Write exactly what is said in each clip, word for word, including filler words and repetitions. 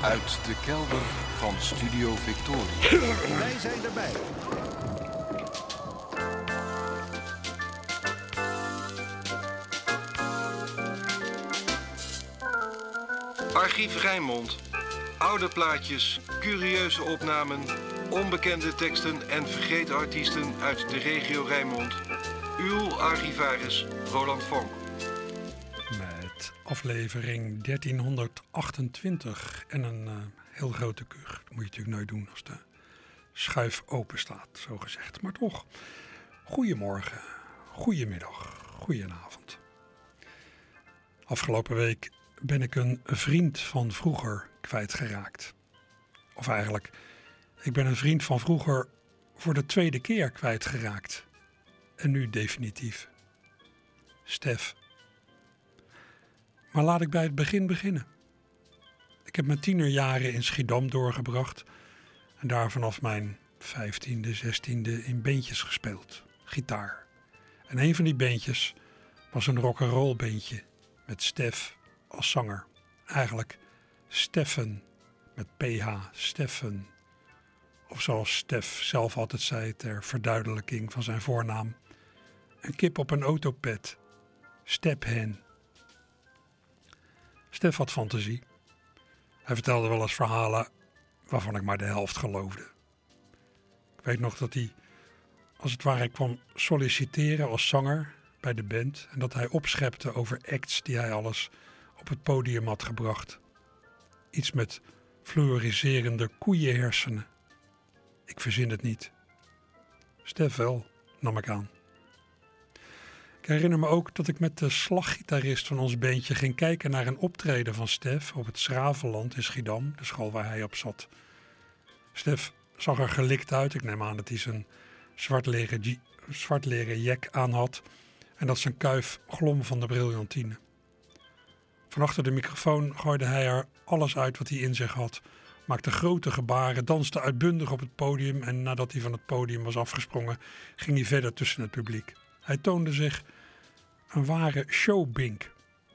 Uit de kelder van Studio Victoria. Wij zijn erbij. Archief Rijnmond. Oude plaatjes, curieuze opnamen, onbekende teksten en vergeten artiesten uit de regio Rijnmond. Uw archivaris Roland Vonk. Met aflevering dertienhonderdachtentwintig en een uh, heel grote kuch. Dat moet je natuurlijk nooit doen als de schuif open staat, zo gezegd. Maar toch, goedemorgen, goedemiddag, goedenavond. Afgelopen week ben ik een vriend van vroeger kwijtgeraakt. Of eigenlijk, ik ben een vriend van vroeger voor de tweede keer kwijtgeraakt. En nu definitief. Stef. Maar laat ik bij het begin beginnen. Ik heb mijn tienerjaren in Schiedam doorgebracht en daar vanaf mijn vijftiende, zestiende in bandjes gespeeld. Gitaar. En een van die bandjes was een rock'n'roll bandje met Stef als zanger. Eigenlijk Steffen met ph, Steffen. Of zoals Stef zelf altijd zei ter verduidelijking van zijn voornaam. Een kip op een autopet. Stephen. Stef had fantasie. Hij vertelde wel eens verhalen waarvan ik maar de helft geloofde. Ik weet nog dat hij als het ware kwam solliciteren als zanger bij de band en dat hij opschepte over acts die hij alles op het podium had gebracht. Iets met fluoriserende koeienhersenen. Ik verzin het niet. Stef wel, nam ik aan. Ik herinner me ook dat ik met de slaggitarist van ons bandje ging kijken naar een optreden van Stef op het Schravenland in Schiedam, de school waar hij op zat. Stef zag er gelikt uit. Ik neem aan dat hij zijn zwart leren, zwart leren jack aan had en dat zijn kuif glom van de briljantine. Van achter de microfoon gooide hij er alles uit wat hij in zich had, maakte grote gebaren, danste uitbundig op het podium en nadat hij van het podium was afgesprongen, ging hij verder tussen het publiek. Hij toonde zich een ware showbink.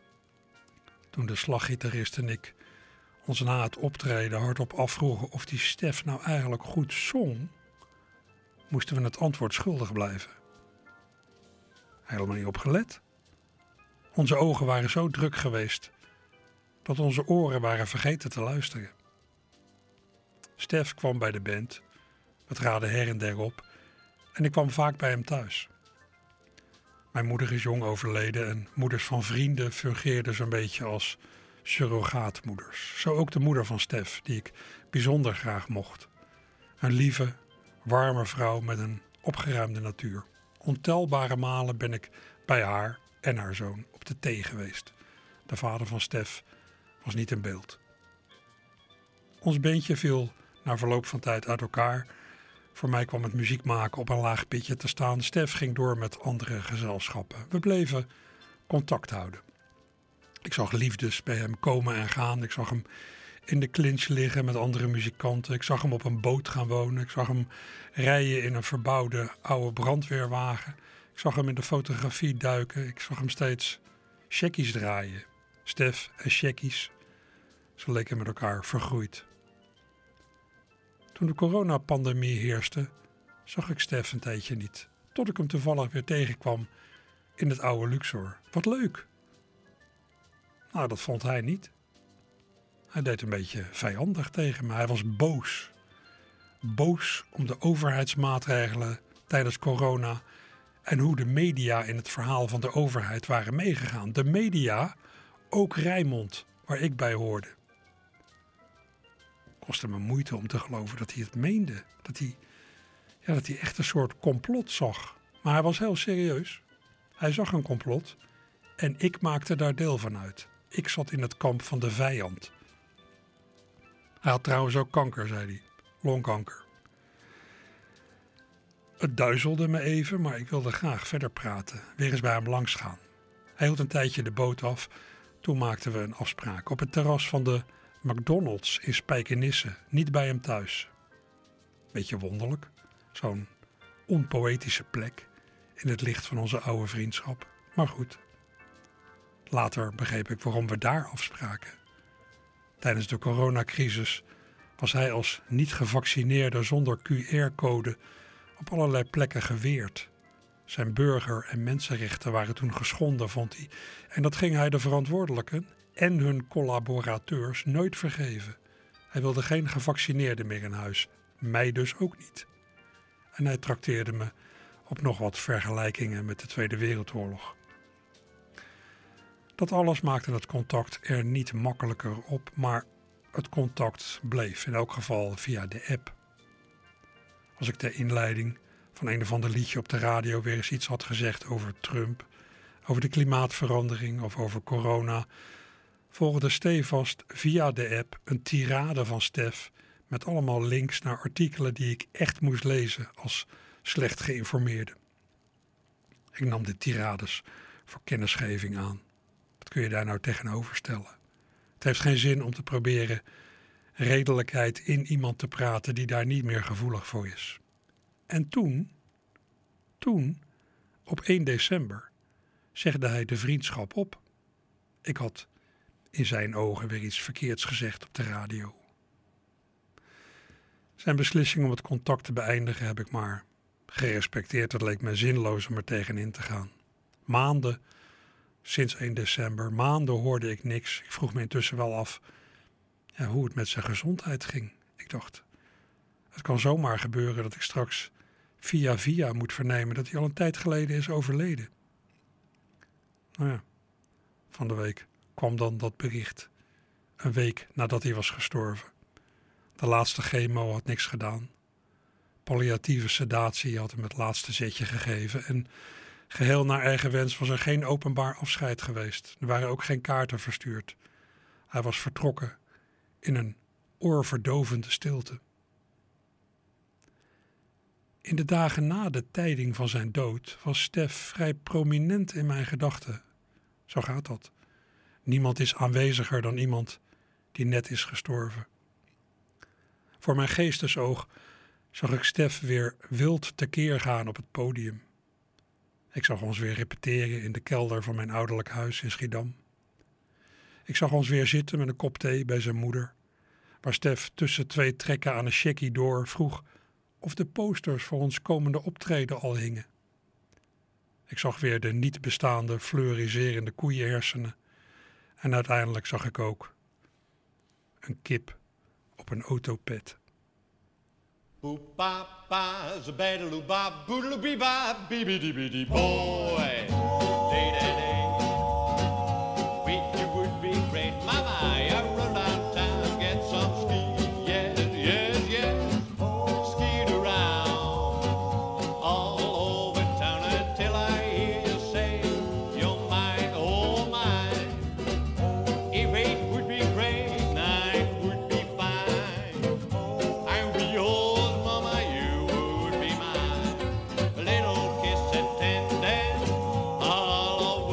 Toen de slaggitarist en ik ons na het optreden hardop afvroegen of die Stef nou eigenlijk goed zong, moesten we het antwoord schuldig blijven. Helemaal niet opgelet. Onze ogen waren zo druk geweest dat onze oren waren vergeten te luisteren. Stef kwam bij de band, we traden her en der op en ik kwam vaak bij hem thuis. Mijn moeder is jong overleden en moeders van vrienden fungeerden zo'n beetje als surrogaatmoeders. Zo ook de moeder van Stef, die ik bijzonder graag mocht. Een lieve, warme vrouw met een opgeruimde natuur. Ontelbare malen ben ik bij haar en haar zoon op de thee geweest. De vader van Stef was niet in beeld. Ons bandje viel na verloop van tijd uit elkaar. Voor mij kwam het muziek maken op een laag pitje te staan. Stef ging door met andere gezelschappen. We bleven contact houden. Ik zag liefdes bij hem komen en gaan. Ik zag hem in de clinch liggen met andere muzikanten. Ik zag hem op een boot gaan wonen. Ik zag hem rijden in een verbouwde oude brandweerwagen. Ik zag hem in de fotografie duiken. Ik zag hem steeds checkies draaien. Stef en checkies. Ze leken met elkaar vergroeid. Toen de coronapandemie heerste, zag ik Stef een tijdje niet. Tot ik hem toevallig weer tegenkwam in het oude Luxor. Wat leuk! Nou, dat vond hij niet. Hij deed een beetje vijandig tegen me. Hij was boos. Boos om de overheidsmaatregelen tijdens corona en hoe de media in het verhaal van de overheid waren meegegaan. De media, ook Rijnmond, waar ik bij hoorde. Kostte me moeite om te geloven dat hij het meende. Dat hij, ja, dat hij echt een soort complot zag. Maar hij was heel serieus. Hij zag een complot en ik maakte daar deel van uit. Ik zat in het kamp van de vijand. Hij had trouwens ook kanker, zei hij. Longkanker. Het duizelde me even, maar ik wilde graag verder praten. Weer eens bij hem langs gaan. Hij hield een tijdje de boot af. Toen maakten we een afspraak op het terras van de McDonald's in Spijkenisse, niet bij hem thuis. Beetje wonderlijk, zo'n onpoëtische plek in het licht van onze oude vriendschap. Maar goed, later begreep ik waarom we daar afspraken. Tijdens de coronacrisis was hij als niet-gevaccineerde zonder Q R-code op allerlei plekken geweerd. Zijn burger- en mensenrechten waren toen geschonden, vond hij. En dat ging hij de verantwoordelijken en hun collaborateurs nooit vergeven. Hij wilde geen gevaccineerden meer in huis. Mij dus ook niet. En hij trakteerde me op nog wat vergelijkingen met de Tweede Wereldoorlog. Dat alles maakte het contact er niet makkelijker op, maar het contact bleef, in elk geval via de app. Als ik de inleiding van een of ander liedje op de radio weer eens iets had gezegd over Trump, over de klimaatverandering of over corona, volgde stevast via de app een tirade van Stef met allemaal links naar artikelen die ik echt moest lezen als slecht geïnformeerde. Ik nam de tirades voor kennisgeving aan. Wat kun je daar nou tegenover stellen? Het heeft geen zin om te proberen redelijkheid in iemand te praten die daar niet meer gevoelig voor is. En toen, toen, op één december, zegde hij de vriendschap op. Ik had in zijn ogen weer iets verkeerds gezegd op de radio. Zijn beslissing om het contact te beëindigen heb ik maar gerespecteerd. Het leek me zinloos om er tegenin te gaan. Maanden, sinds één december, maanden hoorde ik niks. Ik vroeg me intussen wel af ja, hoe het met zijn gezondheid ging. Ik dacht, het kan zomaar gebeuren dat ik straks via via moet vernemen dat hij al een tijd geleden is overleden. Nou ja, van de week kwam dan dat bericht. Een week nadat hij was gestorven. De laatste chemo had niks gedaan. Palliatieve sedatie had hem het laatste zetje gegeven. En geheel naar eigen wens was er geen openbaar afscheid geweest. Er waren ook geen kaarten verstuurd. Hij was vertrokken in een oorverdovende stilte. In de dagen na de tijding van zijn dood was Stef vrij prominent in mijn gedachten. Zo gaat dat. Niemand is aanweziger dan iemand die net is gestorven. Voor mijn geestesoog zag ik Stef weer wild tekeer gaan op het podium. Ik zag ons weer repeteren in de kelder van mijn ouderlijk huis in Schiedam. Ik zag ons weer zitten met een kop thee bij zijn moeder, waar Stef tussen twee trekken aan een checkie door vroeg of de posters voor ons komende optreden al hingen. Ik zag weer de niet bestaande fleuriserende koeienhersenen en uiteindelijk zag ik ook een kip op een autopet. Boop ba ba zabadaloo ba boodaloo bee ba bee bee dee bee dee boy. Day day day. Wish you would be great, mama. I run downtown get some ski. Yes yes yes. Skied around all over town until I hear you say you're mine, oh mine. If it would be great, night would be fine. I'd be yours. All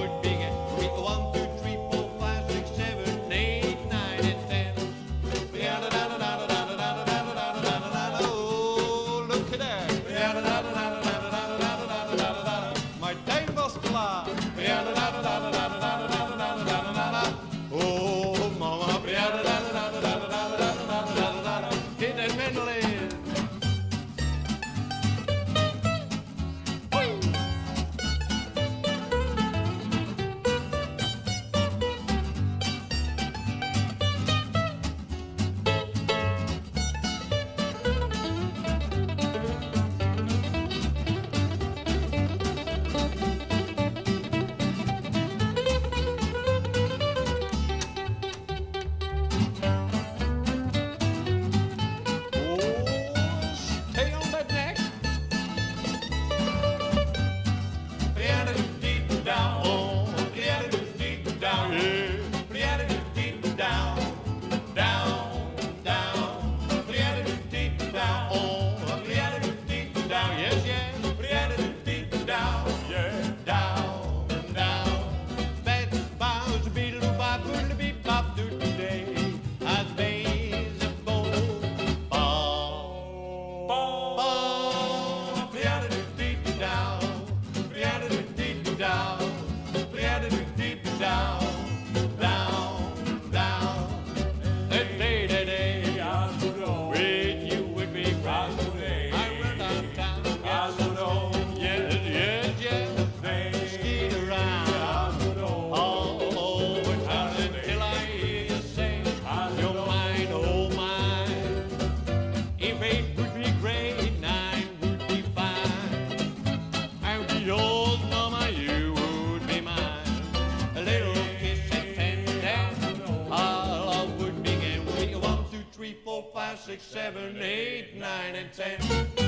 six, seven, eight, nine and ten.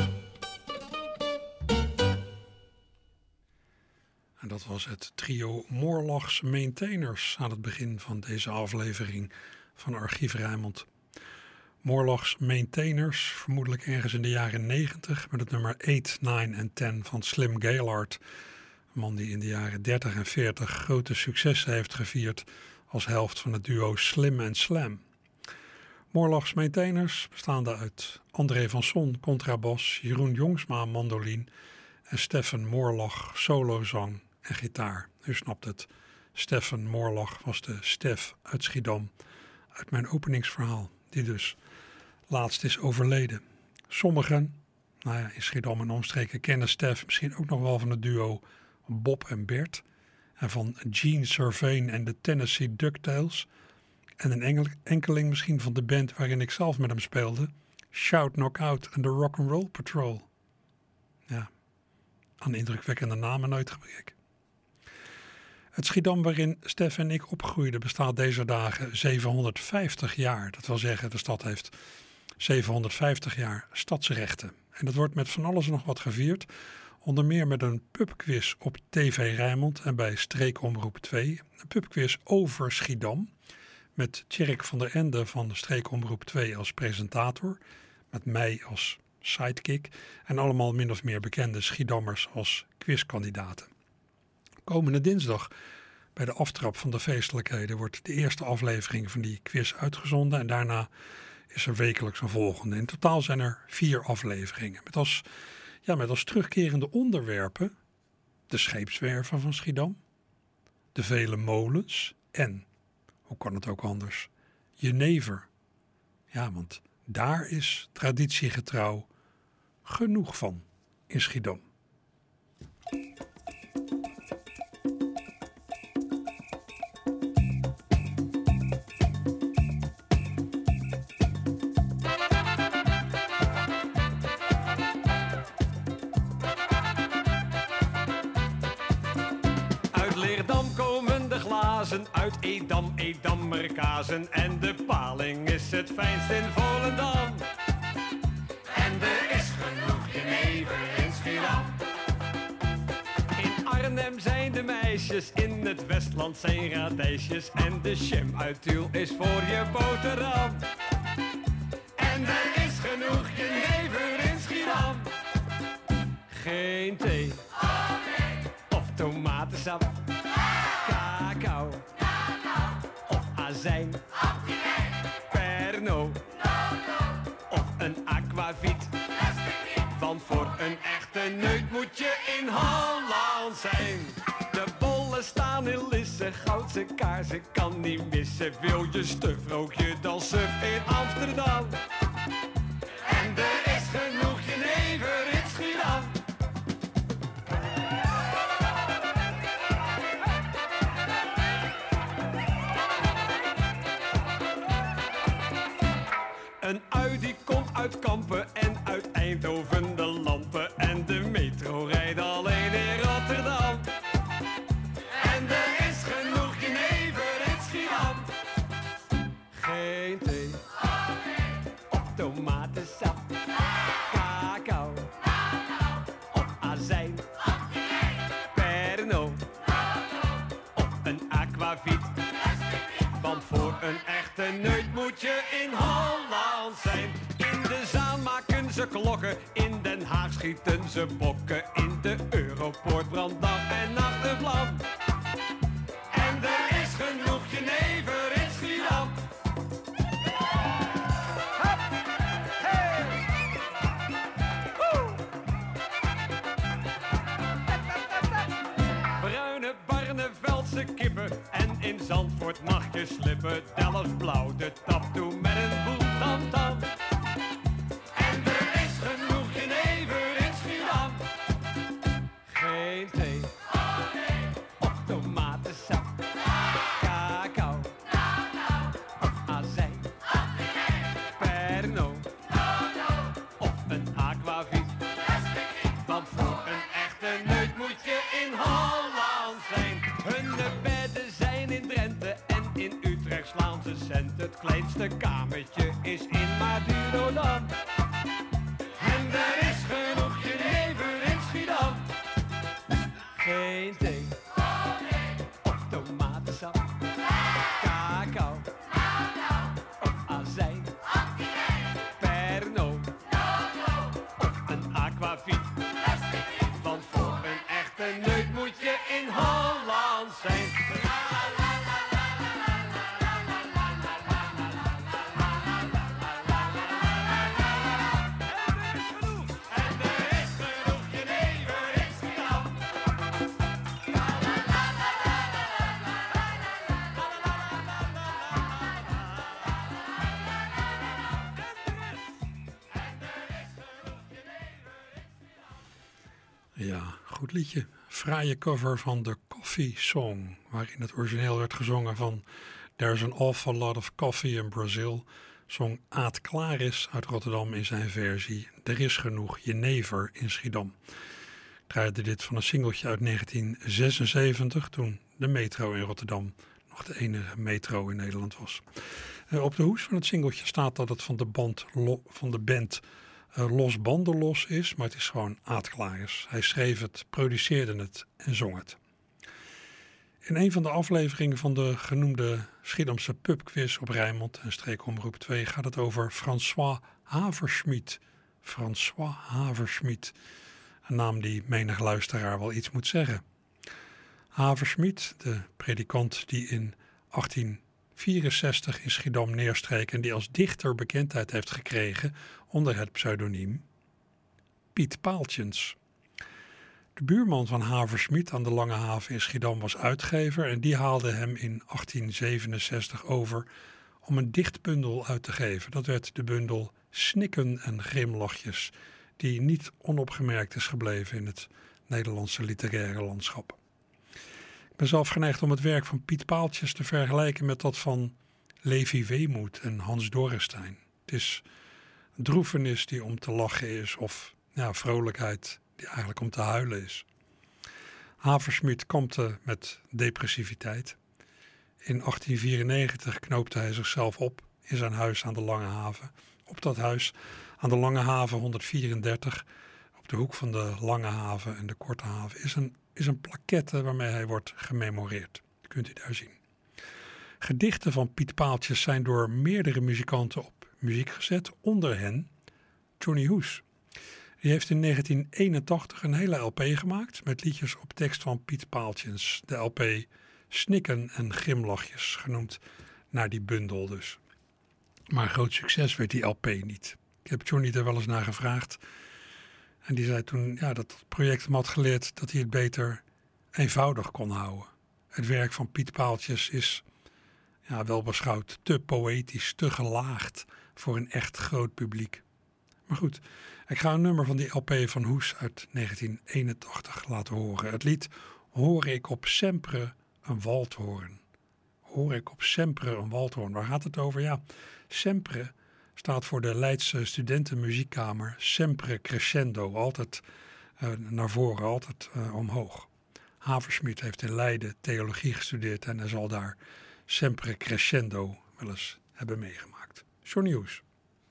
En dat was het trio Moorlachs Maintainers aan het begin van deze aflevering van Archief Rijnmond. Moorlachs Maintainers, vermoedelijk ergens in de jaren negentig, met het nummer acht, nine en ten van Slim Gaillard. Een man die in de jaren dertig en veertig grote successen heeft gevierd als helft van het duo Slim en Slam. Moorlachs Maintainers bestaande uit André van Son, contrabas, Jeroen Jongsma, mandolin en Steffen Moorlach, solozang en gitaar. U snapt het, Steffen Moorlach was de Stef uit Schiedam, uit mijn openingsverhaal, die dus laatst is overleden. Sommigen, nou ja, in Schiedam en omstreken kennen Stef misschien ook nog wel van het duo Bob en Bert en van Gene Cervane en de Tennessee Ducktails en een engel, enkeling misschien van de band waarin ik zelf met hem speelde, Shout Knockout en de Rock'n'Roll Patrol. Ja, aan indrukwekkende namen nooit gebrek. Het Schiedam waarin Stef en ik opgroeiden bestaat deze dagen zevenhonderdvijftig jaar. Dat wil zeggen, de stad heeft zevenhonderdvijftig jaar stadsrechten. En dat wordt met van alles en nog wat gevierd. Onder meer met een pubquiz op T V Rijnmond en bij Streekomroep twee. Een pubquiz over Schiedam. Met Tjerk van der Ende van Streekomroep twee als presentator. Met mij als sidekick. En allemaal min of meer bekende Schiedammers als quizkandidaten. Komende dinsdag bij de aftrap van de feestelijkheden wordt de eerste aflevering van die quiz uitgezonden. En daarna is er wekelijks een volgende. In totaal zijn er vier afleveringen. Met als, ja, met als terugkerende onderwerpen de scheepswerven van Schiedam. De vele molens en, hoe kan het ook anders, Jenever. Ja, want daar is traditiegetrouw genoeg van in Schiedam. Uit Edam, Edammer kazen en de paling is het fijnst in Volendam. En er is genoeg jenever in Schiedam. In Arnhem zijn de meisjes, in het Westland zijn radijsjes en de jam uit Tiel is voor je boterham. En er is genoeg jenever in Schiedam. Geen thee of tomatensap. Cacao, of azijn, Pernod, of een aquavit. Want voor een echte neut moet je in Holland zijn. De bollen staan in Lisse, goudse kaarsen kan niet missen. Wil je stuf, rook je dan suf in Amsterdam. En er is genoeg jenever in Schiedam. Een ui die komt uit Kampen en uit Eindhoven de lampen. En de metro rijdt alleen in Rotterdam. En er is genoeg jenever in Schiedam. Geen thee of tomatensap. Cacao of azijn. Pernod of een aquavit. Want voor een echte neut moet je in Holland zijn. In de Zaan maken ze klokken, in Den Haag schieten ze bokken. In de Europoort brandt dag en nacht een vlam. En er is genoeg jenever in Schiedam. Hup, hey. Woe. Bruine Barneveldse kippen en in Zandvoort mag je slippen. Delft blauw, de tap toe met een boel tamtam. En er is genoeg jenever in Schiedam. Geen thee of tomatensap. Cacao of azijn. Pernod of een aquavit. Want voor een echte neut moet je in Holland zijn. Hun bedden zijn in Drenthe en in Utrecht slaan onze cent. Het kleinste kamertje is in Madurodam. En er is genoeg jenever in Schiedam. Geen thee of tomatensap, cacao of azijn, Pernod of een aquavit. Want voor een echte neut moet je in Holland zijn. Ja, goed liedje. Fraaie cover van The Coffee Song, waarin het origineel werd gezongen van There's an Awful Lot of Coffee in Brazil, zong Aad Klaris uit Rotterdam in zijn versie Er is genoeg jenever in Schiedam. Ik draaide dit van een singeltje uit negentien zesenzeventig, toen de metro in Rotterdam nog de enige metro in Nederland was. Uh, op de hoes van het singeltje staat dat het van de, band lo- van de band uh, Los Bandelos is, maar het is gewoon Aad Klaris. Hij schreef het, produceerde het en zong het. In een van de afleveringen van de genoemde Schiedamse pubquiz op Rijnmond en streekomroep twee gaat het over François Haverschmidt. François Haverschmidt, een naam die menig luisteraar wel iets moet zeggen. Haverschmidt, de predikant die in achttien vierenzestig in Schiedam neerstreek en die als dichter bekendheid heeft gekregen onder het pseudoniem Piet Paaltjens. De buurman van Haverschmidt aan de Lange Haven in Schiedam was uitgever en die haalde hem in achttien zevenenzestig over om een dichtbundel uit te geven. Dat werd de bundel Snikken en Grimlachjes, die niet onopgemerkt is gebleven in het Nederlandse literaire landschap. Ik ben zelf geneigd om het werk van Piet Paaltjes te vergelijken met dat van Levi Weemoed en Hans Dorrestein. Het is droefenis die om te lachen is of ja, vrolijkheid die eigenlijk om te huilen is. Haverschmidt kampte met depressiviteit. In achttien vierennegentig knoopte hij zichzelf op in zijn huis aan de Lange Haven. Op dat huis aan de Lange Haven honderdvierendertig, op de hoek van de Lange Haven en de Korte Haven, is een, is een plaquette waarmee hij wordt gememoreerd. Dat kunt u daar zien. Gedichten van Piet Paaltjes zijn door meerdere muzikanten op muziek gezet, onder hen Johnny Hoes. Die heeft in negentien eenentachtig een hele L P gemaakt met liedjes op tekst van Piet Paaltjens. De L P Snikken en Grimlachjes, genoemd naar die bundel dus. Maar groot succes werd die L P niet. Ik heb Johnny er wel eens naar gevraagd. En die zei toen ja, dat het project hem had geleerd dat hij het beter eenvoudig kon houden. Het werk van Piet Paaltjes is ja, wel beschouwd te poëtisch, te gelaagd voor een echt groot publiek. Maar goed, ik ga een nummer van die L P van Hoes uit negentien eenentachtig laten horen. Het lied Hoor ik op Sempre een waldhoorn. Hoor ik op Sempre een waldhoorn. Waar gaat het over? Ja, Sempre staat voor de Leidse studentenmuziekkamer Sempre Crescendo. Altijd uh, naar voren, altijd uh, omhoog. Haverschmidt heeft in Leiden theologie gestudeerd en hij zal daar Sempre Crescendo wel eens hebben meegemaakt. Johnny Hoes.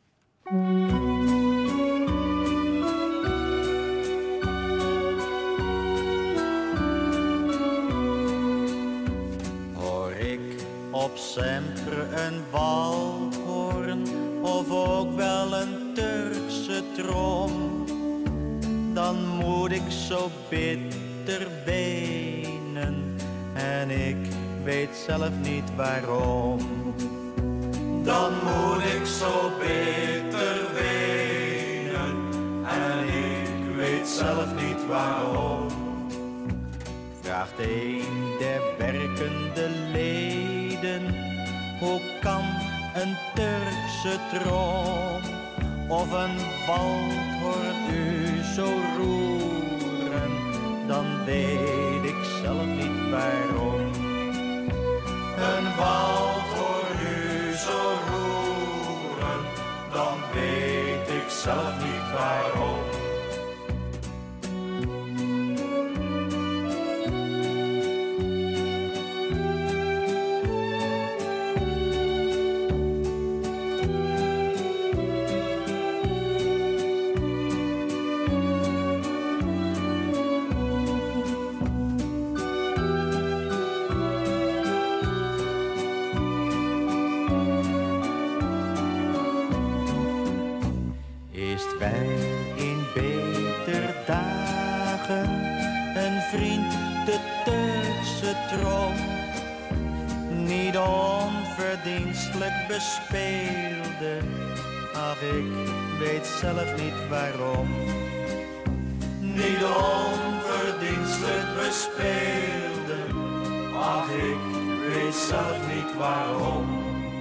Hoor ik op Sempre een waldhoorn of ook wel een Turkse trom, dan moet ik zo bitter wenen en ik weet zelf niet waarom. Dan moet ik zo bitter wenen en ik weet zelf niet waarom. Vraagt een der werkende leden, hoe kan een Turkse trom of een waldhoorn u zo roeren? Dan weet ik zelf niet waarom. Een waldhoorn u zo roeren, dan weet ik zelf niet waarom. onverdienstelijk bespeelde. Ach, ik weet zelf niet waarom. Niet onverdienstelijk bespeelde. Ach, ik weet zelf niet waarom.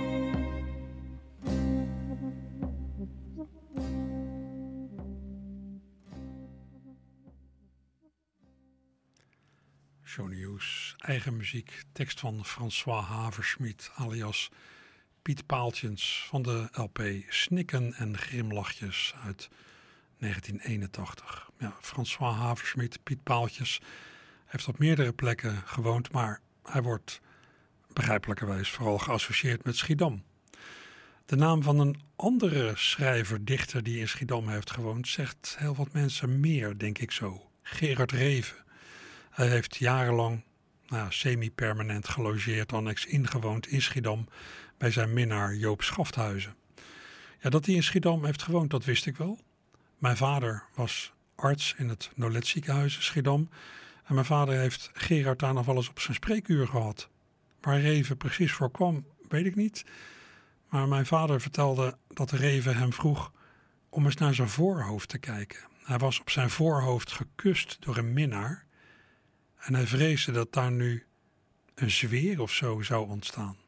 Johnny Hoes, eigen muziek, tekst van François Haverschmidt alias Piet Paaltjens van de L P Snikken en Grimlachjes uit negentien eenentachtig. Ja, François Haverschmidt, Piet Paaltjens, heeft op meerdere plekken gewoond, maar hij wordt begrijpelijkerwijs vooral geassocieerd met Schiedam. De naam van een andere schrijver, dichter die in Schiedam heeft gewoond, zegt heel wat mensen meer, denk ik zo. Gerard Reven. Hij heeft jarenlang, nou, semi-permanent gelogeerd, annex ingewoond in Schiedam bij zijn minnaar Joop Schafthuizen. Ja, dat hij in Schiedam heeft gewoond, dat wist ik wel. Mijn vader was arts in het Nolet ziekenhuis in Schiedam. En mijn vader heeft Gerard daar nog wel eens op zijn spreekuur gehad. Waar Reven precies voor kwam, weet ik niet. Maar mijn vader vertelde dat Reven hem vroeg om eens naar zijn voorhoofd te kijken. Hij was op zijn voorhoofd gekust door een minnaar. En hij vreesde dat daar nu een zweer of zo zou ontstaan.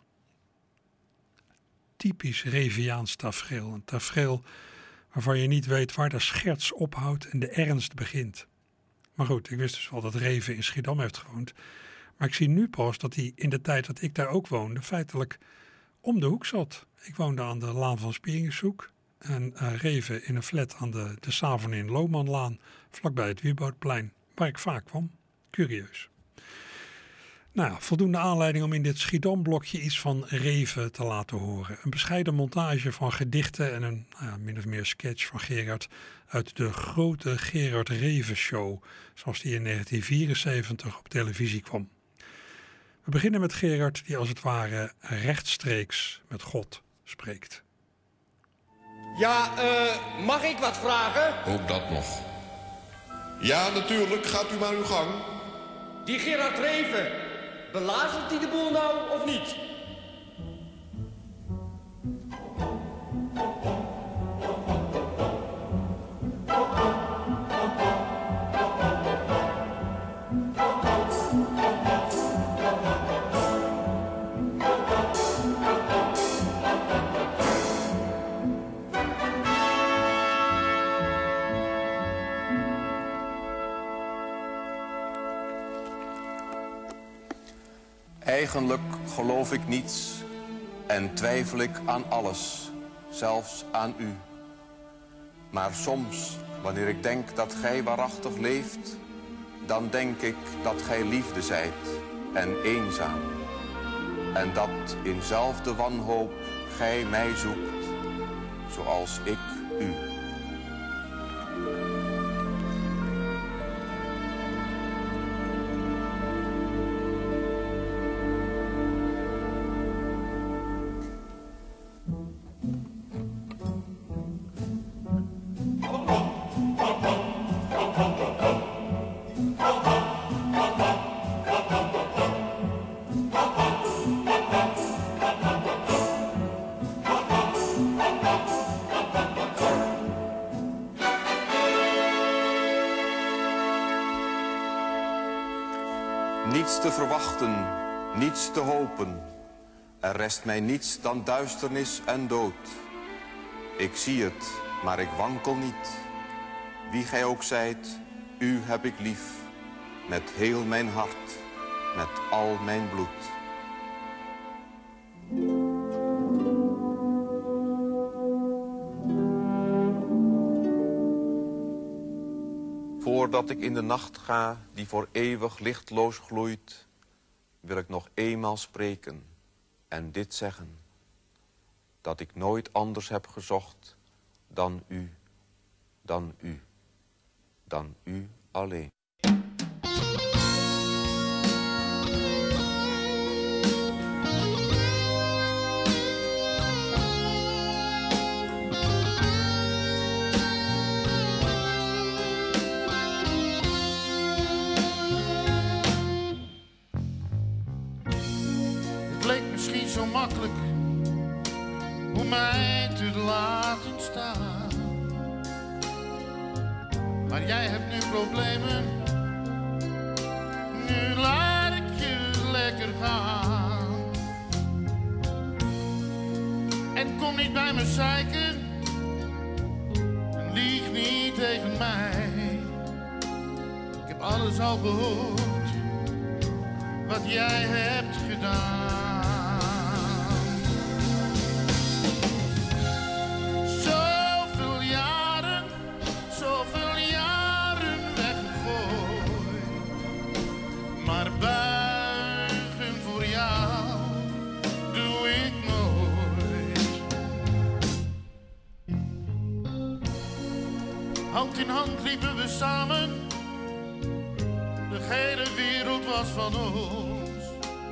Typisch Reviaans tafereel. Een tafereel waarvan je niet weet waar de scherts ophoudt en de ernst begint. Maar goed, ik wist dus wel dat Reven in Schiedam heeft gewoond. Maar ik zie nu pas dat hij in de tijd dat ik daar ook woonde feitelijk om de hoek zat. Ik woonde aan de Laan van Spieringshoek en uh, Reven in een flat aan de, de Savonin Lohmanlaan, vlakbij het Wieboudplein, waar ik vaak kwam. Curieus. Nou, voldoende aanleiding om in dit Schiedam-blokje iets van Reven te laten horen. Een bescheiden montage van gedichten en een nou ja, min of meer sketch van Gerard uit de grote Gerard Reven Show, zoals die in negentien vierenzeventig op televisie kwam. We beginnen met Gerard die als het ware rechtstreeks met God spreekt. Ja, uh, mag ik wat vragen? Ook dat nog. Ja, natuurlijk. Gaat u maar uw gang. Die Gerard Reven, belazert hij de boel nou of niet? Eigenlijk geloof ik niets en twijfel ik aan alles, zelfs aan u. Maar soms, wanneer ik denk dat gij waarachtig leeft, dan denk ik dat gij liefde zijt en eenzaam. En dat in zelfde wanhoop gij mij zoekt, zoals ik u. Niets te verwachten, niets te hopen. Er rest mij niets dan duisternis en dood. Ik zie het, maar ik wankel niet. Wie gij ook zijt, u heb ik lief. Met heel mijn hart, met al mijn bloed. Voordat ik in de nacht ga, die voor eeuwig lichtloos gloeit, wil ik nog eenmaal spreken en dit zeggen: dat ik nooit anders heb gezocht dan u, dan u, dan u alleen. Zo makkelijk, mij te laten staan. Maar jij hebt nu problemen, nu laat ik je lekker gaan. En kom niet bij me zeiken, en lieg niet tegen mij. Ik heb alles al gehoord, wat jij hebt gedaan. Zoveel jaren, zoveel jaren weggegooid, maar buigen voor jou doe ik nooit. Hand in hand liepen we samen, de hele wereld was van ons.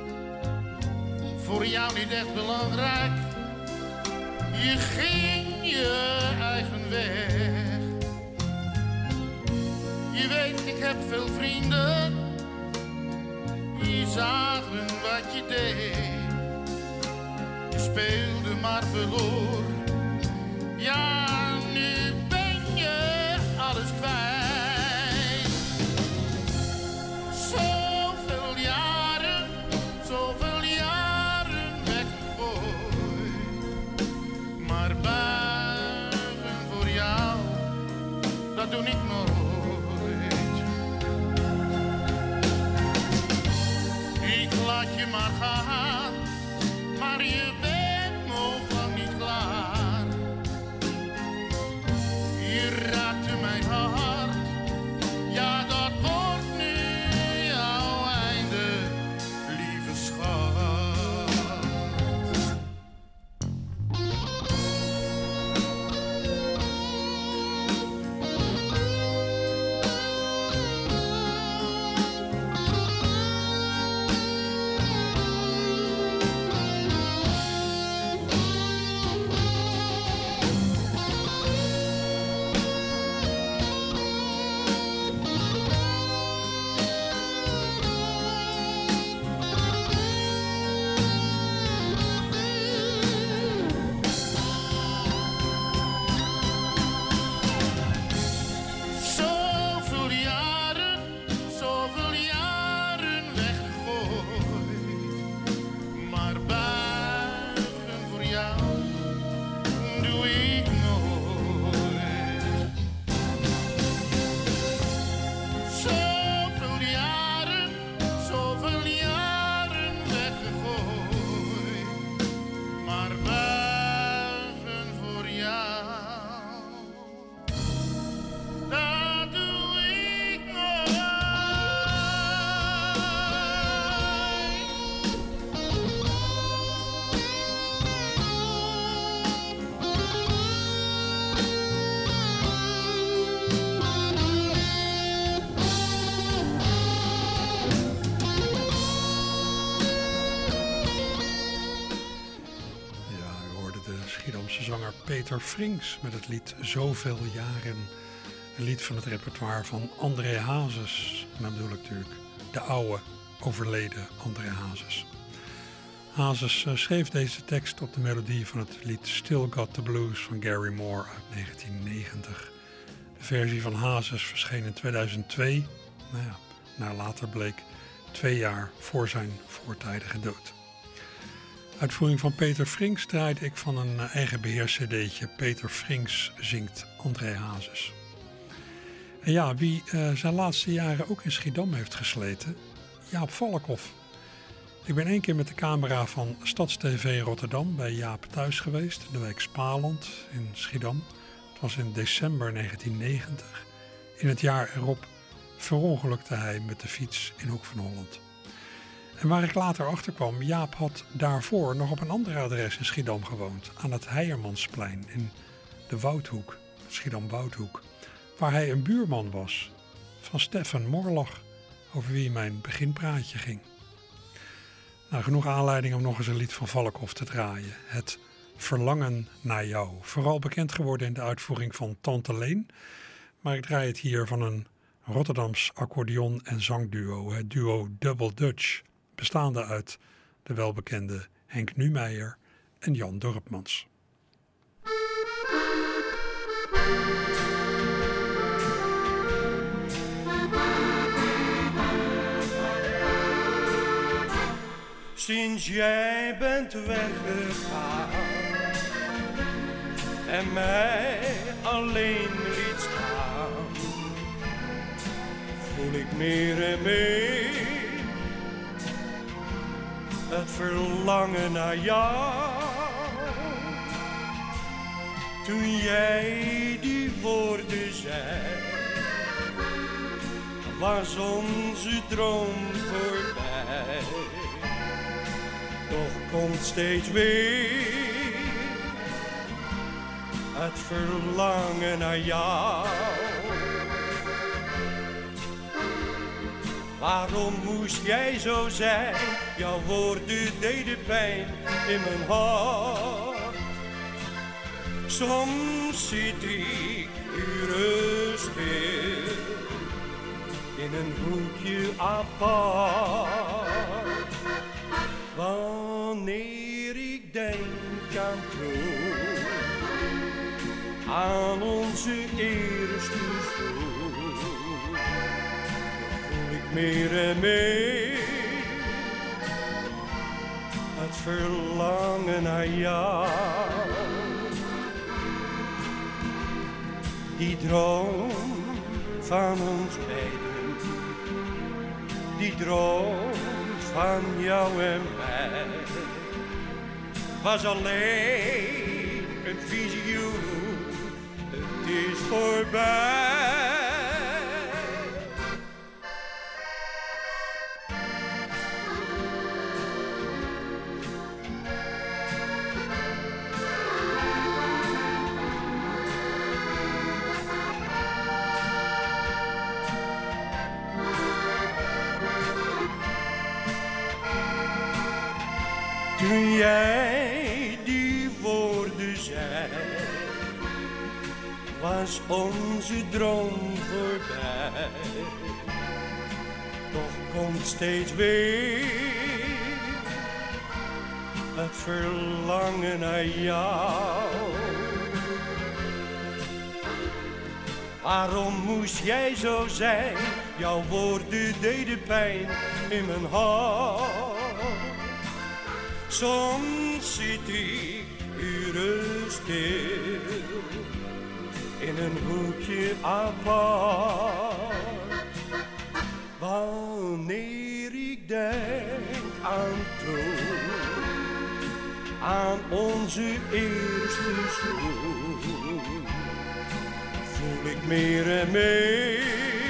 Voor jou niet echt belangrijk, je ging je eigen weg. Je weet, ik heb veel vrienden, die zagen wat je deed. Je speelde maar verloor, ja, nu ben je alles kwijt. Zoveel jaren, zoveel jaren weggegooid, maar buigen voor jou, dat doe ik nooit. Ik laat je maar gaan, maar je bent nog lang niet klaar. Je raakte mijn hart, ja, dat wordt nu jouw einde, lieve schat. Zoveel jaren, zoveel jaren weggegooid, maar buigen voor jou doe ik nooit. Zoveel jaren, zoveel jaren weggegooid, maar buigen voor jou, dat doe ik nooit. Ja, u hoorde de Schiedamse zanger Peter Frings met het lied Zoveel Jaren. Een lied van het repertoire van André Hazes. En dan bedoel ik natuurlijk de oude, overleden André Hazes. Hazes uh, schreef deze tekst op de melodie van het lied Still Got the Blues van Gary Moore uit negentien negentig. De versie van Hazes verscheen in tweeduizend twee, nou ja, naar later bleek twee jaar voor zijn voortijdige dood. Uitvoering van Peter Frings draaide ik van een uh, eigen beheerscd'tje. Peter Frings zingt André Hazes. En ja, wie uh, zijn laatste jaren ook in Schiedam heeft gesleten, Jaap Valkhoff. Ik ben één keer met de camera van StadsTV Rotterdam bij Jaap thuis geweest, in de wijk Spaland in Schiedam. Het was in december negentien negentig. In het jaar erop verongelukte hij met de fiets in Hoek van Holland. En waar ik later achter kwam, Jaap had daarvoor nog op een ander adres in Schiedam gewoond, aan het Heijermansplein in de Woudhoek, Schiedam-Woudhoek, waar hij een buurman was van Stefan Morlach, over wie mijn beginpraatje ging. Nou, genoeg aanleiding om nog eens een lied van Valkhoff te draaien. Het Verlangen naar jou. Vooral bekend geworden in de uitvoering van Tante Leen. Maar ik draai het hier van een Rotterdams accordeon- en zangduo. Het duo Double Dutch. Bestaande uit de welbekende Henk Numeijer en Jan Dorpmans. Sinds jij bent weggegaan en mij alleen liet staan, voel ik meer en meer het verlangen naar jou. Toen jij die woorden zei, was onze droom voorbij. Toch komt steeds weer het verlangen naar jou. Waarom moest jij zo zijn? Jouw woorden deden pijn in mijn hart. Soms zit ik uren stil in een hoekje apart. Wanneer ik denk aan toen, aan onze eerste zoen, voel ik meer en meer het verlangen naar jou. Die droom van ons beiden, die droom van jou en mij, was alleen een visioen, het is voorbij. Toen jij die woorden zei, was onze droom voorbij. Toch komt steeds weer het verlangen naar jou. Waarom moest jij zo zijn? Jouw woorden deden pijn in mijn hart. Soms zit ik uren stil in een hoekje apart. Wanneer ik denk aan toen, aan onze eerste zoen, voel ik meer en meer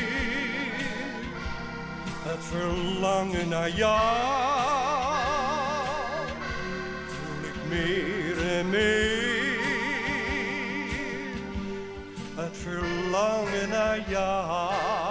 het verlangen naar jou. Meer en meer het verlangen naar jou.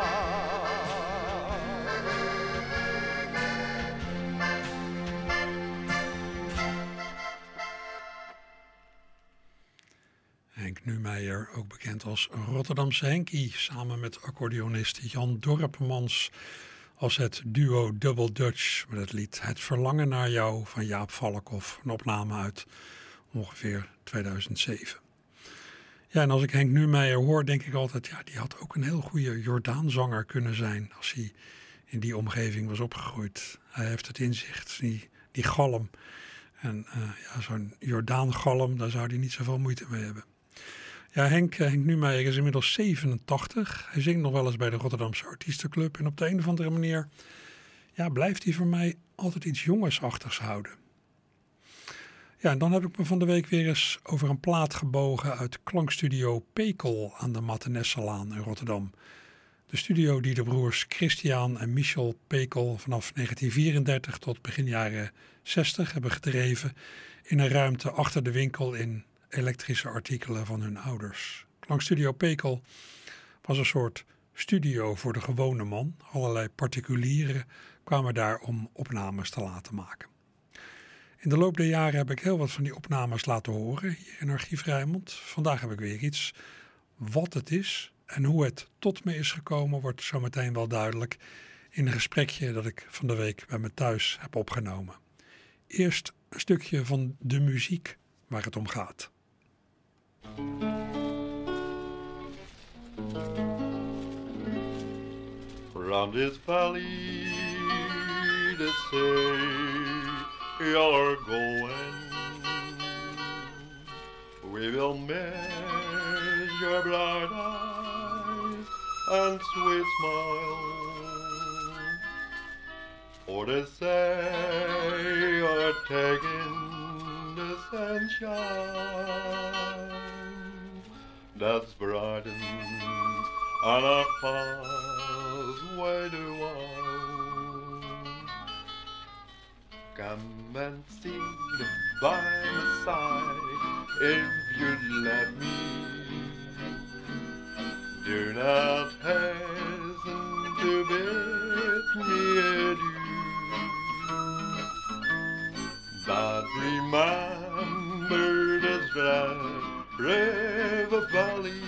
Henk Numeijer, ook bekend als Rotterdamse Henkie, samen met accordeonist Jan Dorpmans als het duo Double Dutch met het lied Het Verlangen naar Jou van Jaap Valkhoff, een opname uit ongeveer tweeduizend zeven. Ja, en als ik Henk Numeijer hoor, denk ik altijd, ja, die had ook een heel goede Jordaanzanger kunnen zijn als hij in die omgeving was opgegroeid. Hij heeft het inzicht, die, die galm. En uh, ja, zo'n Jordaangalm, daar zou hij niet zoveel moeite mee hebben. Ja, Henk, Henk Numeijer is inmiddels zevenentachtig. Hij zingt nog wel eens bij de Rotterdamse Artiestenclub. En op de een of andere manier ja, blijft hij voor mij altijd iets jongensachtigs houden. Ja, en dan heb ik me van de week weer eens over een plaat gebogen uit klankstudio Pekel aan de Mattenesselaan in Rotterdam. De studio die de broers Christian en Michel Pekel vanaf negentien vierendertig tot begin jaren zestig hebben gedreven in een ruimte achter de winkel in elektrische artikelen van hun ouders. Klankstudio Pekel was een soort studio voor de gewone man. Allerlei particulieren kwamen daar om opnames te laten maken. In de loop der jaren heb ik heel wat van die opnames laten horen hier in Archief Rijnmond. Vandaag heb ik weer iets. Wat het is en hoe het tot me is gekomen wordt zometeen wel duidelijk in een gesprekje dat ik van de week bij me thuis heb opgenomen. Eerst een stukje van de muziek waar het om gaat. from this valley that say you're going. We will miss your bright eyes and sweet smile, for they say you're taking the sunshine that's brightens on our paths way the while. Come and sit by my side if you'd let me. Do not hasten to bid me adieu, but remember this red river valley,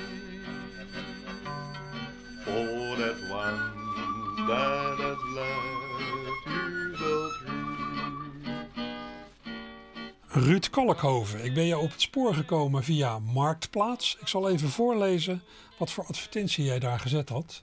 for that one that has left you so true. Ruud Kalkhoven, ik ben je op het spoor gekomen via Marktplaats. Ik zal even voorlezen wat voor advertentie jij daar gezet had.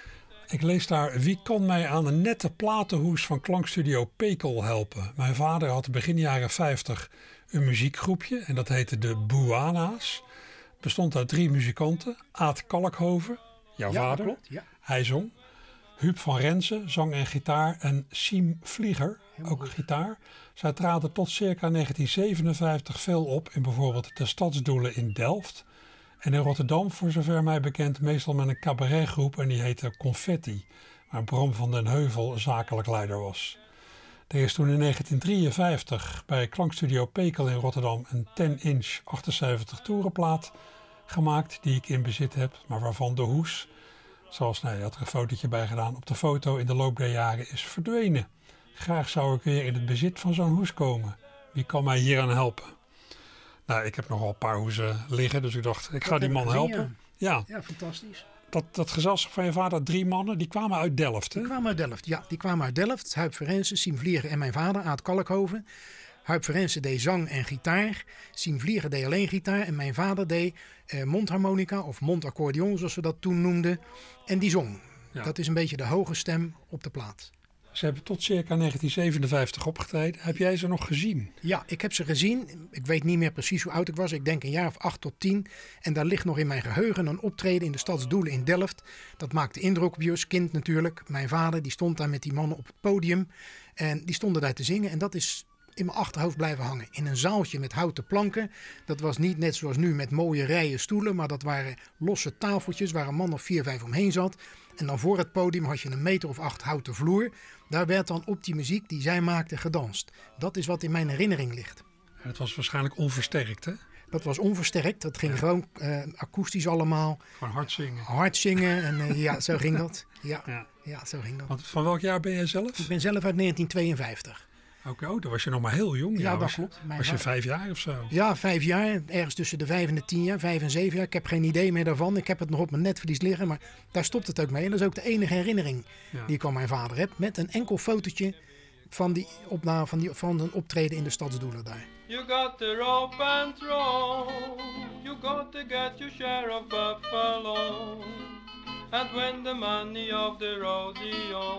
Ik lees daar: wie kan mij aan een nette platenhoes van klankstudio Pekel helpen? Mijn vader had begin jaren vijftig een muziekgroepje en dat heette de Buana's. Bestond uit drie muzikanten. Aad Kalkhoven, jouw ja, vader, klopt, ja. hij zong. Huub van Rensen, zang en gitaar. En Siem Vlieger, ook goed. Gitaar. Zij traden tot circa negentien zevenenvijftig veel op in bijvoorbeeld de Stadsdoelen in Delft. En in Rotterdam, voor zover mij bekend, meestal met een cabaretgroep en die heette Confetti, waar Bram van den Heuvel zakelijk leider was. Er is toen in negentien drieënvijftig bij klankstudio Pekel in Rotterdam een tien inch achtenzeventig toerenplaat gemaakt die ik in bezit heb, maar waarvan de hoes, zoals, nou, je had er een fotootje bij gedaan, op de foto in de loop der jaren is verdwenen. Graag zou ik weer in het bezit van zo'n hoes komen. Wie kan mij hieraan helpen? Nou, ik heb nogal een paar hoezen liggen, dus ik dacht, ik ga Dat die man gezien, helpen. Ja. Ja. ja, fantastisch. Dat, dat gezelschap van je vader, drie mannen, die kwamen uit Delft, hè? Die kwamen uit Delft, ja. Die kwamen uit Delft. Huib Verrensen, Siem Vlieger en mijn vader, Aad Kalkhoven. Huib Verrensen deed zang en gitaar. Siem Vlieger deed alleen gitaar. En mijn vader deed eh, mondharmonica of mondaccordeon, zoals we dat toen noemden. En die zong. Ja. Dat is een beetje de hoge stem op de plaat. Ze hebben tot circa negentien zevenenvijftig opgetreden. Heb jij ze nog gezien? Ja, ik heb ze gezien. Ik weet niet meer precies hoe oud ik was. Ik denk een jaar of acht tot tien. En daar ligt nog in mijn geheugen een optreden in de Stadsdoelen in Delft. Dat maakte indruk op je als kind natuurlijk. Mijn vader die stond daar met die mannen op het podium. En die stonden daar te zingen. En dat is in mijn achterhoofd blijven hangen. In een zaaltje met houten planken. Dat was niet net zoals nu met mooie rijen stoelen. Maar dat waren losse tafeltjes waar een man of vier, vijf omheen zat. En dan voor het podium had je een meter of acht houten vloer. Daar werd dan op die muziek die zij maakten gedanst. Dat is wat in mijn herinnering ligt. En het was waarschijnlijk onversterkt, hè? Dat was onversterkt. Dat ging ja. gewoon uh, akoestisch allemaal. Gewoon hard zingen. Hard zingen. En uh, ja, zo ging dat. Ja, ja. ja, zo ging dat. Want van welk jaar ben jij zelf? Ik ben zelf uit negentien tweeënvijftig. Oké, okay, oh, dan was je nog maar heel jong. Ja, ja dat was klopt. Je, was je vijf jaar of zo? Ja, vijf jaar. Ergens tussen de vijf en de tien jaar. Vijf en zeven jaar. Ik heb geen idee meer daarvan. Ik heb het nog op mijn netvlies liggen. Maar daar stopt het ook mee. En dat is ook de enige herinnering ja. die ik van mijn vader heb. Met een enkel fotootje van, die opname, van, die, van een optreden in de Stadsdoelen daar. You got the rope and throw. You got to get your share of buffalo. And win the money of the rodeo.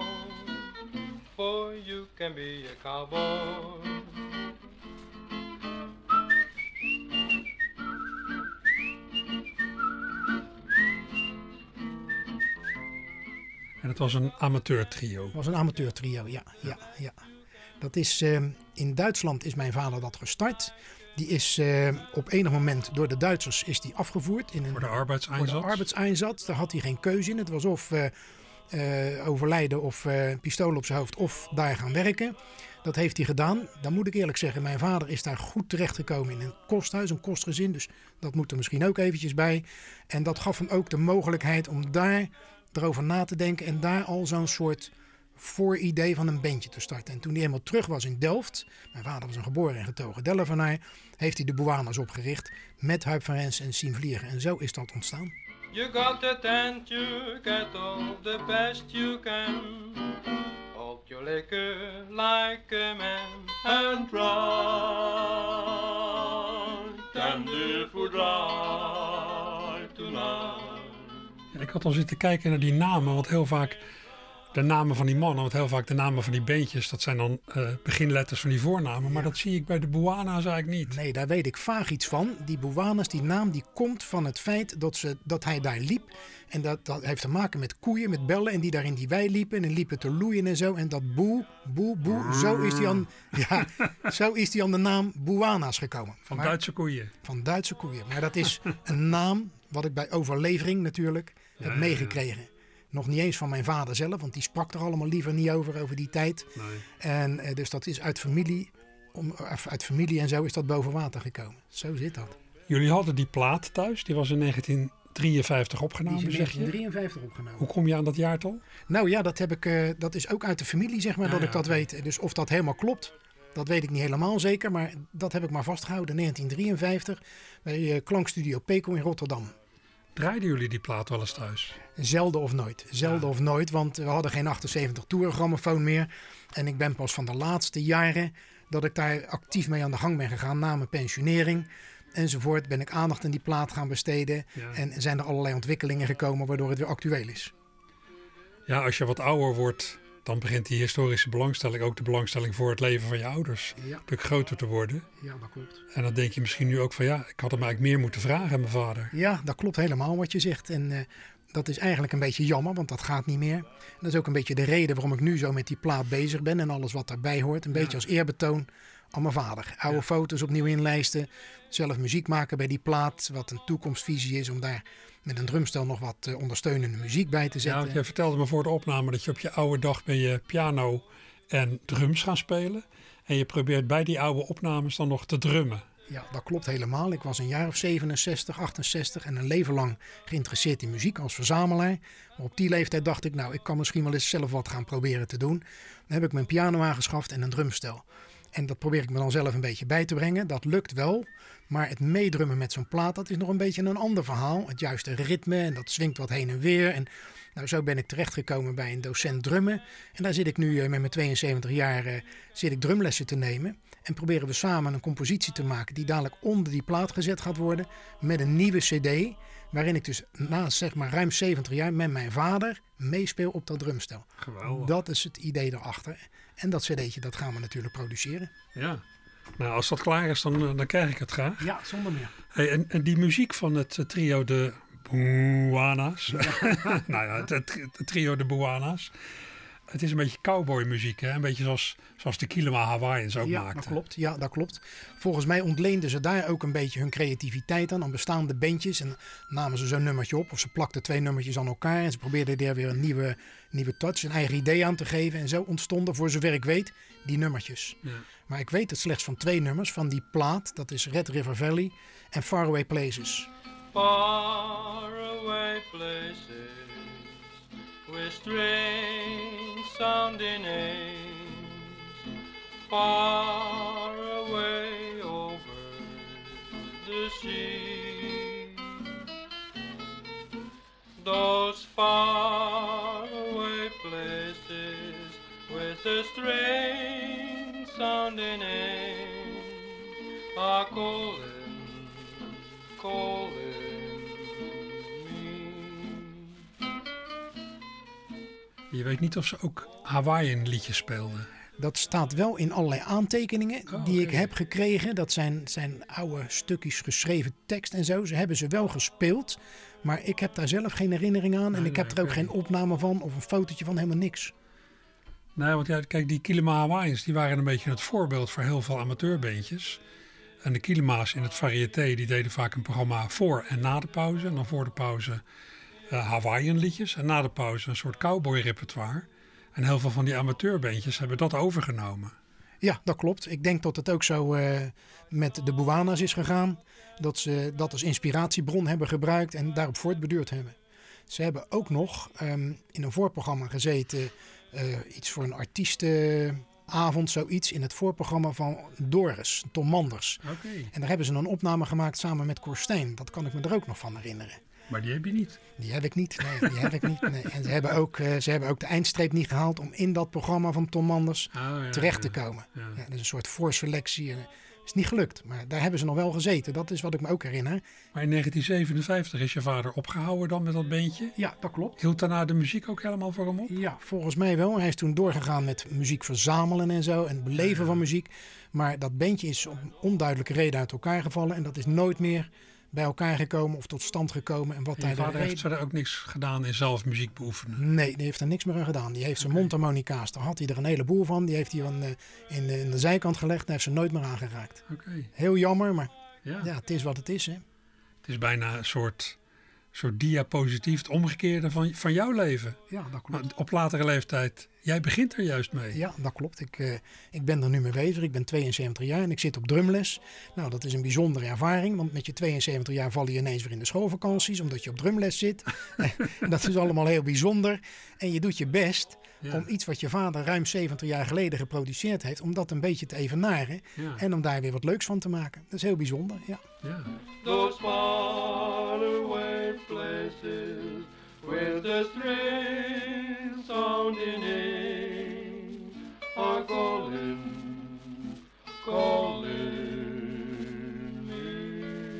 For you can be a cowboy. En het was een amateurtrio. Het was een amateurtrio, ja. ja, ja. Dat is, uh, in Duitsland is mijn vader dat gestart. Die is uh, op enig moment door de Duitsers is die afgevoerd. In een, voor de arbeidseinsatz? Voor de arbeidseinsatz. Daar had hij geen keuze in. Het was of uh, uh, overlijden of uh, pistool op zijn hoofd of daar gaan werken. Dat heeft hij gedaan. Dan moet ik eerlijk zeggen, mijn vader is daar goed terechtgekomen in een kosthuis, een kostgezin. Dus dat moet er misschien ook eventjes bij. En dat gaf hem ook de mogelijkheid om daar erover na te denken en daar al zo'n soort vooridee van een bandje te starten. En toen hij helemaal terug was in Delft, mijn vader was een geboren en getogen Delftenaar, heeft hij de Buana's opgericht met Huib van Rensen en Siem Vlieger. En zo is dat ontstaan. You got the tent, you get all the best you can. Hold your liquor like a man and right. And if we drive tonight. Ja, ik had al zitten kijken naar die namen, want heel vaak de namen van die mannen. Want heel vaak de namen van die beentjes, dat zijn dan uh, beginletters van die voornamen. Maar ja. dat zie ik bij de Buana's eigenlijk niet. Nee, daar weet ik vaag iets van. Die Buana's, die naam, die komt van het feit dat, ze, dat hij daar liep. En dat, dat heeft te maken met koeien, met bellen. En die daar in die wei liepen en liepen te loeien en zo. En dat boe, boe, boe. Zo is die aan, ja, zo is die aan de naam Buana's gekomen. Van maar, Duitse koeien. Van Duitse koeien. Maar dat is een naam wat ik bij overlevering natuurlijk Ja, heb ja, meegekregen. Ja. Nog niet eens van mijn vader zelf, want die sprak er allemaal liever niet over, over die tijd. Nee. En uh, dus dat is uit familie, om, uit familie en zo is dat boven water gekomen. Zo zit dat. Jullie hadden die plaat thuis, die was in negentien drieënvijftig opgenomen, die is in zeg je? negentien drieënvijftig opgenomen. Hoe kom je aan dat jaartal? Nou ja, dat, heb ik, uh, dat is ook uit de familie, zeg maar, Ja, dat ja, ik dat okay. weet. Dus of dat helemaal klopt, dat weet ik niet helemaal zeker. Maar dat heb ik maar vastgehouden. negentien drieënvijftig bij uh, Klankstudio Pekel in Rotterdam. Draaiden jullie die plaat wel eens thuis? Zelden of nooit. Zelden ja. of nooit, want we hadden geen achtenzeventig toeren grammofoon meer. En ik ben pas van de laatste jaren dat ik daar actief mee aan de gang ben gegaan na mijn pensionering. Enzovoort ben ik aandacht aan die plaat gaan besteden. Ja. En zijn er allerlei ontwikkelingen gekomen waardoor het weer actueel is. Ja, als je wat ouder wordt, dan begint die historische belangstelling, ook de belangstelling voor het leven van je ouders, ja. natuurlijk groter te worden. Ja, dat klopt. En dan denk je misschien nu ook van ja, ik had hem eigenlijk meer moeten vragen aan mijn vader. Ja, dat klopt helemaal wat je zegt. En uh, dat is eigenlijk een beetje jammer, want dat gaat niet meer. En dat is ook een beetje de reden waarom ik nu zo met die plaat bezig ben en alles wat daarbij hoort. Een beetje ja. als eerbetoon aan mijn vader. Oude ja. foto's opnieuw inlijsten, zelf muziek maken bij die plaat, wat een toekomstvisie is om daar met een drumstel nog wat uh, ondersteunende muziek bij te zetten. Ja, je vertelde me voor de opname dat je op je oude dag ben je piano en drums gaan spelen. En je probeert bij die oude opnames dan nog te drummen. Ja, dat klopt helemaal. Ik was een jaar of zevenenzestig, achtenzestig en een leven lang geïnteresseerd in muziek als verzamelaar. Maar op die leeftijd dacht ik, nou, ik kan misschien wel eens zelf wat gaan proberen te doen. Dan heb ik mijn piano aangeschaft en een drumstel. En dat probeer ik me dan zelf een beetje bij te brengen. Dat lukt wel. Maar het meedrummen met zo'n plaat, dat is nog een beetje een ander verhaal. Het juiste ritme en dat swingt wat heen en weer. En nou, zo ben ik terechtgekomen bij een docent drummen. En daar zit ik nu met mijn tweeënzeventig jaar uh, zit ik drumlessen te nemen. En proberen we samen een compositie te maken die dadelijk onder die plaat gezet gaat worden. Met een nieuwe cd. Waarin ik dus na zeg maar ruim zeventig jaar met mijn vader meespeel op dat drumstel. Geweldig. Dat is het idee erachter. En dat cd'tje, dat gaan we natuurlijk produceren. Ja. Nou, als dat klaar is, dan, dan krijg ik het graag. Ja, zonder meer. Hey, en, en die muziek van het trio de Buana's. Ja. nou ja, het, het, het trio de Buana's. Het is een beetje cowboymuziek, hè? Een beetje zoals, zoals de Kilima Hawaiians ook ja, maakten. Dat klopt. Ja, dat klopt. Volgens mij ontleenden ze daar ook een beetje hun creativiteit aan, aan bestaande bandjes. En namen ze zo'n nummertje op of ze plakten twee nummertjes aan elkaar. En ze probeerden daar weer een nieuwe, nieuwe touch, een eigen idee aan te geven. En zo ontstonden, voor zover ik weet, die nummertjes. Ja. Maar ik weet het slechts van twee nummers van die plaat. Dat is Red River Valley en Faraway Places. Faraway places with strange sounding names, far away over the sea. Those far away places with the strange sounding names are calling, calling. Je weet niet of ze ook Hawaiian liedjes speelden. Dat staat wel in allerlei aantekeningen oh, die okay. ik heb gekregen. Dat zijn, zijn oude stukjes geschreven tekst en zo. Ze hebben ze wel gespeeld. Maar ik heb daar zelf geen herinnering aan. Nee, en ik nee, heb er ook geen opname van of een fotootje van, helemaal niks. Nee, want ja, kijk, die Kilima Hawaiians die waren een beetje het voorbeeld voor heel veel amateurbeentjes. En de Kilima's in het variété die deden vaak een programma voor en na de pauze. En dan voor de pauze uh, Hawaiian liedjes. En na de pauze een soort cowboy repertoire. En heel veel van die amateurbeentjes hebben dat overgenomen. Ja, dat klopt. Ik denk dat het ook zo uh, met de Buana's is gegaan. Dat ze dat als inspiratiebron hebben gebruikt en daarop voortbeduurd hebben. Ze hebben ook nog um, in een voorprogramma gezeten. Uh, iets voor een artiestenavond, zoiets. In het voorprogramma van Doris, Tom Manders. Okay. En daar hebben ze een opname gemaakt samen met Cor Steijn. Dat kan ik me er ook nog van herinneren. Maar die heb je niet? Die heb ik niet, nee, die heb ik niet. Nee. En ze hebben, ook, uh, ze hebben ook de eindstreep niet gehaald om in dat programma van Tom Manders oh, ja, terecht te komen. Ja. Ja, dat is een soort voorselectie. En Is niet gelukt, maar daar hebben ze nog wel gezeten. Dat is wat ik me ook herinner. Maar in negentien zevenenvijftig is je vader opgehouden dan met dat beentje? Ja, dat klopt. Hield daarna de muziek ook helemaal voor hem op? Ja, volgens mij wel. Hij is toen doorgegaan met muziek verzamelen en zo. En beleven van muziek. Maar dat beentje is om onduidelijke reden uit elkaar gevallen. En dat is nooit meer bij elkaar gekomen of tot stand gekomen. En wat je hij vader reden... heeft verder ook niks gedaan in zelf muziek beoefenen? Nee, die heeft er niks meer aan gedaan. Die heeft zijn okay. mondharmonica's, daar had hij er een heleboel van. Die heeft hij aan de, in, de, in de zijkant gelegd en heeft ze nooit meer aangeraakt. Okay. Heel jammer, maar ja. ja, het is wat het is. Hè. Het is bijna een soort, soort diapositief, het omgekeerde van, van jouw leven. Ja, dat klopt. Op latere leeftijd, jij begint er juist mee. Ja, dat klopt. Ik, uh, ik ben er nu mee bezig. Ik ben tweeënzeventig jaar en ik zit op drumles. Nou, dat is een bijzondere ervaring, want met je tweeënzeventig jaar val je ineens weer in de schoolvakanties, omdat je op drumles zit. Dat is allemaal heel bijzonder. En je doet je best ja. om iets wat je vader ruim zeventig jaar geleden geproduceerd heeft, om dat een beetje te evenaren ja. en om daar weer wat leuks van te maken. Dat is heel bijzonder, ja. ja. Those faraway places with the strings sounding in are calling, calling me.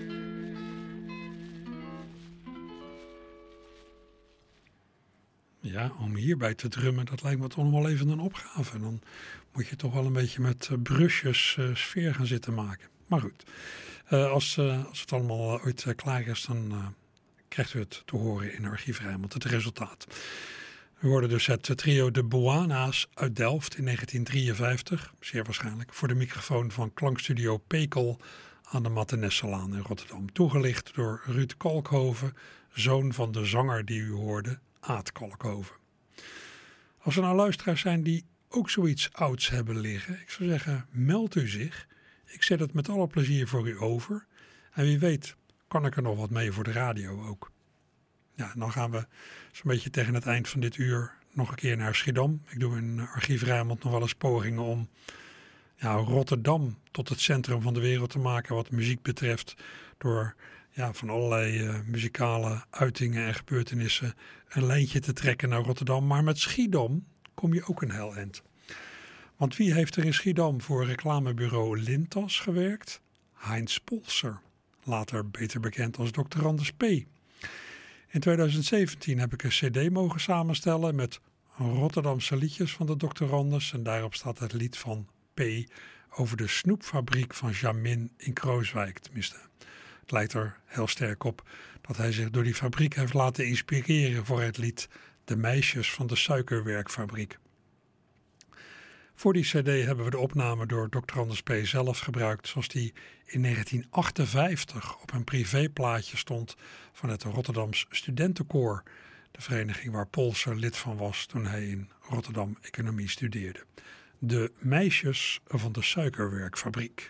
Ja, om hierbij te drummen, dat lijkt me toch nog wel even een opgave. Dan moet je toch wel een beetje met uh, brusjes uh, sfeer gaan zitten maken. Maar goed, uh, als, uh, als het allemaal uh, ooit uh, klaar is, dan uh, krijgt u het te horen in Archief Rijnmond, het resultaat. We hoorden dus het trio De Boana's uit Delft in negentien drieënvijftig, zeer waarschijnlijk, voor de microfoon van klankstudio Pekel aan de Mattenesselaan in Rotterdam. Toegelicht door Ruud Kalkhoven, zoon van de zanger die u hoorde, Aad Kalkhoven. Als er nou luisteraars zijn die ook zoiets ouds hebben liggen, ik zou zeggen, meld u zich. Ik zet het met alle plezier voor u over. En wie weet kan ik er nog wat mee voor de radio ook. Ja, dan gaan we zo'n beetje tegen het eind van dit uur nog een keer naar Schiedam. Ik doe in Archief Rijnmond nog wel eens pogingen om ja, Rotterdam tot het centrum van de wereld te maken wat muziek betreft. Door ja, van allerlei uh, muzikale uitingen en gebeurtenissen een lijntje te trekken naar Rotterdam. Maar met Schiedam kom je ook een heel eind. Want wie heeft er in Schiedam voor reclamebureau Lintas gewerkt? Heinz Polser, later beter bekend als dokter Anders P. In tweeduizend zeventien heb ik een cd mogen samenstellen met Rotterdamse liedjes van de dokter Anders. En daarop staat het lied van P over de snoepfabriek van Jamin in Krooswijk. Tenminste, het lijkt er heel sterk op dat hij zich door die fabriek heeft laten inspireren voor het lied De Meisjes van de Suikerwerkfabriek. Voor die cd hebben we de opname door dokter Anders P. zelf gebruikt, zoals die in negentien achtenvijftig op een privéplaatje stond van het Rotterdams Studentenkoor, de vereniging waar Polser lid van was toen hij in Rotterdam economie studeerde. De Meisjes van de Suikerwerkfabriek.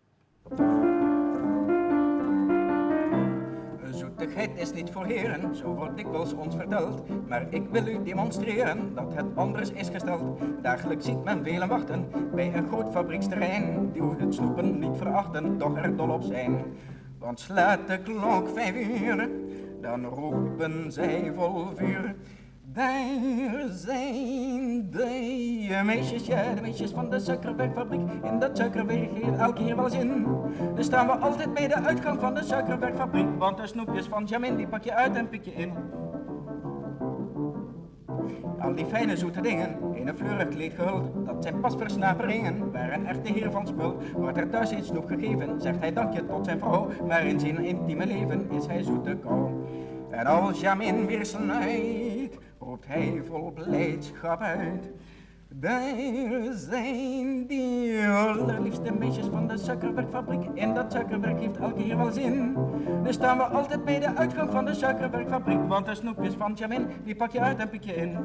Zoetigheid is niet voor heren, zo wordt dikwijls ons verteld. Maar ik wil u demonstreren dat het anders is gesteld. Dagelijks ziet men velen wachten bij een groot fabrieksterrein. Die het snoepen niet verachten, toch er dol op zijn. Want slaat de klok vijf uur, dan roepen zij vol vuur. Daar zijn de meisjes, ja, de meisjes van de suikerwerkfabriek. In dat suikerwerk heeft elke keer wel zin. Dan staan we altijd bij de uitgang van de suikerwerkfabriek. Want de snoepjes van Jamin, die pak je uit en pik je in. Al die fijne zoete dingen, in een fleurig kleed gehuld, dat zijn pas versnaperingen, waar een echte heer van spul. Wordt er thuis iets snoep gegeven, zegt hij dankje tot zijn vrouw, maar in zijn intieme leven is hij zoete kou. En als Jamin weer snuit, roept hij vol blijdschap uit. Daar zijn die allerliefste meisjes van de suikerwerkfabriek. In dat suikerwerk heeft elke keer wel zin. Dan staan we altijd bij de uitgang van de suikerwerkfabriek. Want de snoepjes van Jamin, die pak je uit en pik je in.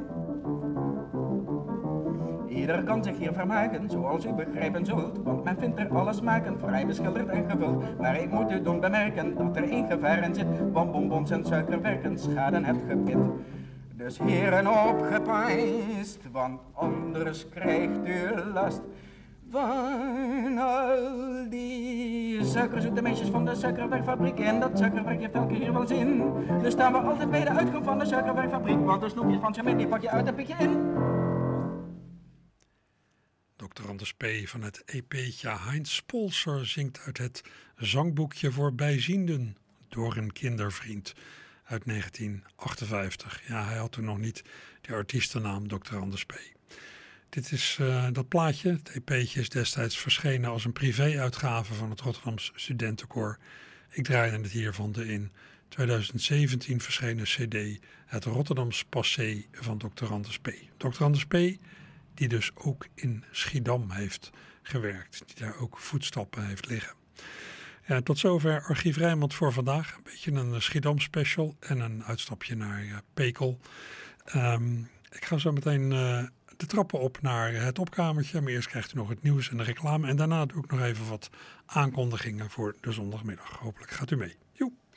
Ieder kan zich hier vermaken, zoals u begrijpen zult. Want men vindt er alle smaken vrij beschilderd en gevuld. Maar ik moet u doen bemerken dat er één gevaar in zit. Want bonbons en suikerwerken schaden het gebit. Dus heren opgepast, want anders krijgt u last van al die suikerzoete meisjes van de suikerwerkfabriek. En dat suikerwerk heeft elke keer wel zin. Dus staan we altijd bij de uitgang van de suikerwerkfabriek. Want de snoepjes van Jamin, die pak je uit en pik je in. dokter Anders P. van het E P'tje Heinz Spolser zingt uit het zangboekje voor bijzienden door een kindervriend uit negentien achtenvijftig. Ja, hij had toen nog niet de artiestennaam dokter Anders P. Dit is uh, dat plaatje. Het E P'tje is destijds verschenen als een privé-uitgave van het Rotterdams Studentenkoor. Ik draaide het hier van de in twintig zeventien verschenen cd Het Rotterdams Passé van dokter Anders P. dokter Anders P. die dus ook in Schiedam heeft gewerkt. Die daar ook voetstappen heeft liggen. Ja, tot zover Archief Rijnmond voor vandaag. Een beetje een Schiedam special en een uitstapje naar uh, Pekel. Um, ik ga zo meteen uh, de trappen op naar het opkamertje. Maar eerst krijgt u nog het nieuws en de reclame. En daarna doe ik nog even wat aankondigingen voor de zondagmiddag. Hopelijk gaat u mee. Joep.